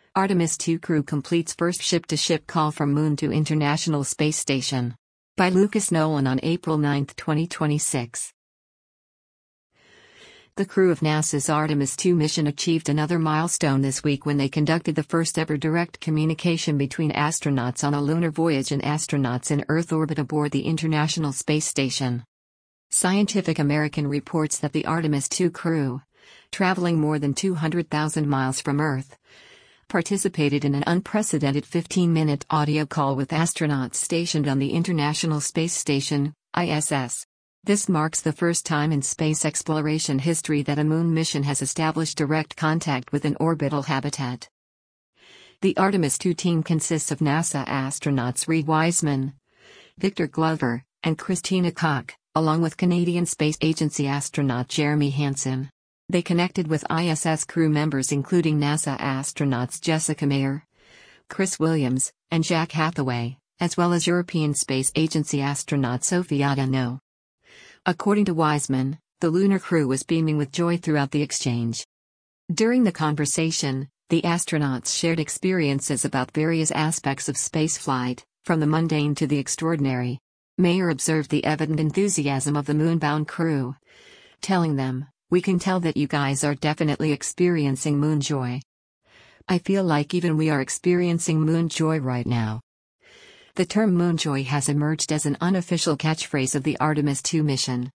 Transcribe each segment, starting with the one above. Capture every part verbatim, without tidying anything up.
Artemis two crew completes first ship-to-ship call from Moon to International Space Station. By Lucas Nolan on April ninth, twenty twenty-six. The crew of NASA's Artemis two mission achieved another milestone this week when they conducted the first-ever direct communication between astronauts on a lunar voyage and astronauts in Earth orbit aboard the International Space Station. Scientific American reports that the Artemis two crew, traveling more than two hundred thousand miles from Earth, participated in an unprecedented fifteen-minute audio call with astronauts stationed on the International Space Station, I S S. This marks the first time in space exploration history that a moon mission has established direct contact with an orbital habitat. The Artemis two team consists of NASA astronauts Reid Wiseman, Victor Glover, and Christina Koch, along with Canadian Space Agency astronaut Jeremy Hansen. They connected with I S S crew members including NASA astronauts Jessica Meir, Chris Williams, and Jack Hathaway, as well as European Space Agency astronaut Sophie Oudinot. According to Wiseman, the lunar crew was beaming with joy throughout the exchange. During the conversation, the astronauts shared experiences about various aspects of spaceflight, from the mundane to the extraordinary. Meir observed the evident enthusiasm of the moonbound crew, telling them, "We can tell that you guys are definitely experiencing moon joy. I feel like even we are experiencing moon joy right now." The term moon joy has emerged as an unofficial catchphrase of the Artemis two mission.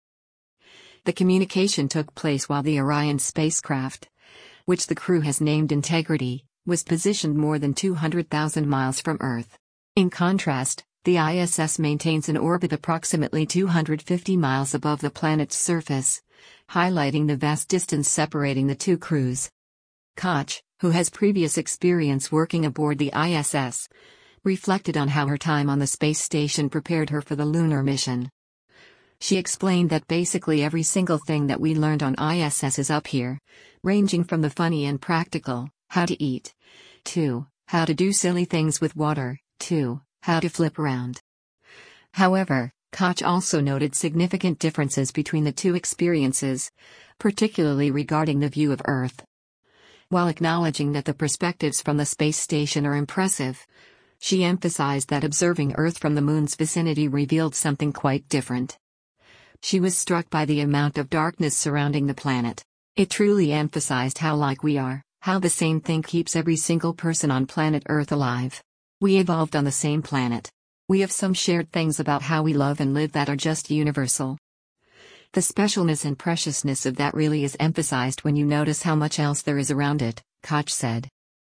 The communication took place while the Orion spacecraft, which the crew has named Integrity, was positioned more than two hundred thousand miles from Earth. In contrast, the I S S maintains an orbit approximately two hundred fifty miles above the planet's surface, highlighting the vast distance separating the two crews. Koch, who has previous experience working aboard the I S S, reflected on how her time on the space station prepared her for the lunar mission. She explained that basically every single thing that we learned on I S S is up here, ranging from the funny and practical, how to eat, to how to do silly things with water, to how to flip around. However, Koch also noted significant differences between the two experiences, particularly regarding the view of Earth. While acknowledging that the perspectives from the space station are impressive, she emphasized that observing Earth from the moon's vicinity revealed something quite different. She was struck by the amount of darkness surrounding the planet. It truly emphasized how like we are, how the same thing keeps every single person on planet Earth alive. We evolved on the same planet. We have some shared things about how we love and live that are just universal. The specialness and preciousness of that really is emphasized when you notice how much else there is around it, Koch said.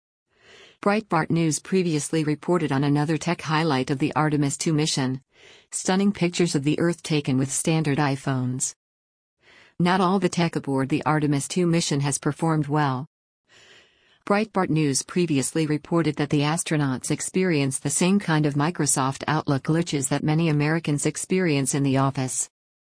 Breitbart News previously reported on another tech highlight of the Artemis two mission: stunning pictures of the Earth taken with standard iPhones. Not all the tech aboard the Artemis two mission has performed well. Breitbart News previously reported that the astronauts experienced the same kind of Microsoft Outlook glitches that many Americans experience in the office.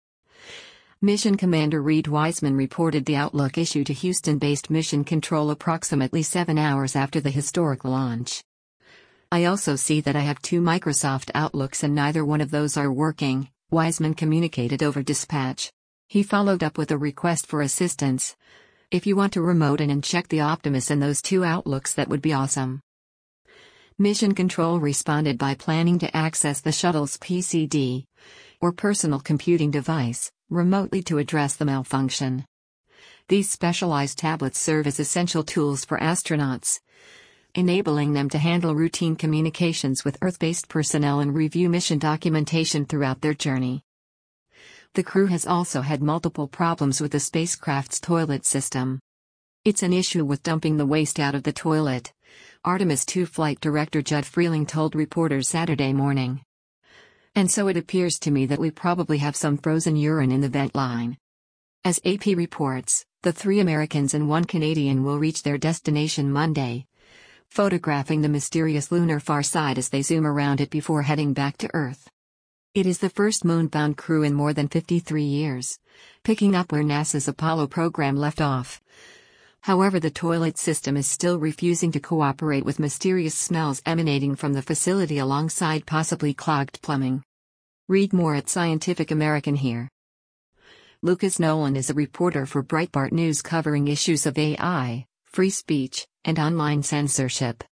Mission Commander Reid Wiseman reported the Outlook issue to Houston-based Mission Control approximately seven hours after the historic launch. "I also see that I have two Microsoft Outlooks and neither one of those are working," Wiseman communicated over dispatch. He followed up with a request for assistance. "If you want to remote in and check the Optimus and those two Outlooks, that would be awesome." Mission Control responded by planning to access the shuttle's P C D, or personal computing device, remotely to address the malfunction. These specialized tablets serve as essential tools for astronauts, enabling them to handle routine communications with Earth-based personnel and review mission documentation throughout their journey. The crew has also had multiple problems with the spacecraft's toilet system. "It's an issue with dumping the waste out of the toilet," Artemis two flight director Judd Freeling told reporters Saturday morning. "And so it appears to me that we probably have some frozen urine in the vent line." As A P reports, the three Americans and one Canadian will reach their destination Monday, photographing the mysterious lunar far side as they zoom around it before heading back to Earth. It is the first moon-bound crew in more than fifty-three years, picking up where NASA's Apollo program left off. However, the toilet system is still refusing to cooperate with mysterious smells emanating from the facility alongside possibly clogged plumbing. Read more at Scientific American here. Lucas Nolan is a reporter for Breitbart News covering issues of A I, free speech, and online censorship.